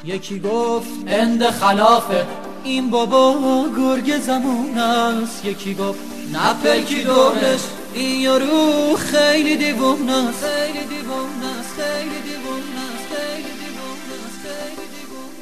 یکی گفت اند خلافه این بابا گرگ زمان است. یکی گفت نپلکی دورش این یارو خیلی دیوونه است. خیلی دیوونه است، خیلی دیوونه است، خیلی دیوونه است، خیلی دیوونه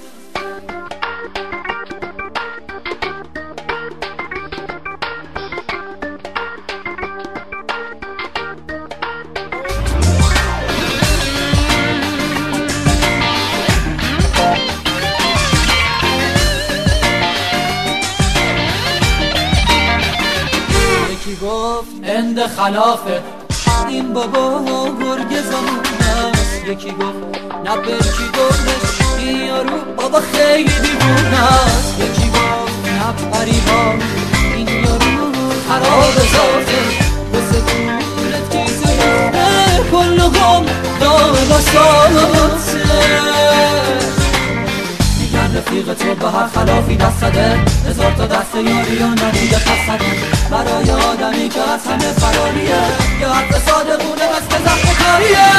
گفت اند خلافه این بابا گرگ زمان است. یکی گفت نپلکی دورش این یارو بابا خیلی دیوونه است. یکی گفت نپریبا این یارو خراب ذاته واسه دورت کیزونه کلهم دام بساته. رفیق تو به هر خلافی دست زده هزار تا دست یاری و ندیده خستده برای آدمی که از همه فراریه یا حق صادقونه بس به زخم کاریه.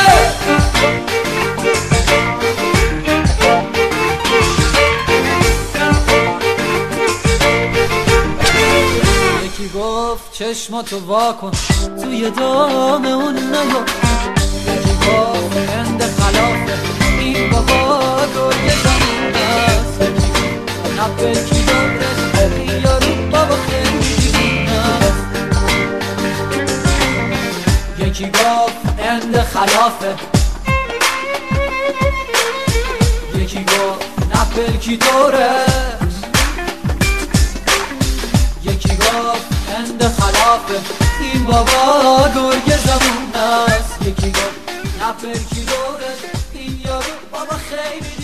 یکی گفت چشماتو وا کن توی دام اون نیا. یکی گفت اند خلافه این بابا گرگ زمان است. نپلکی دورش این یارو بابا خیلی دیوونه است. یکی گفت اند خلافه یکی گفت نپلکی دورش. یکی گفت اند خلافه این بابا گرگ زمان است. یکی گفت نپلکی دورش این یارو بابا خیلی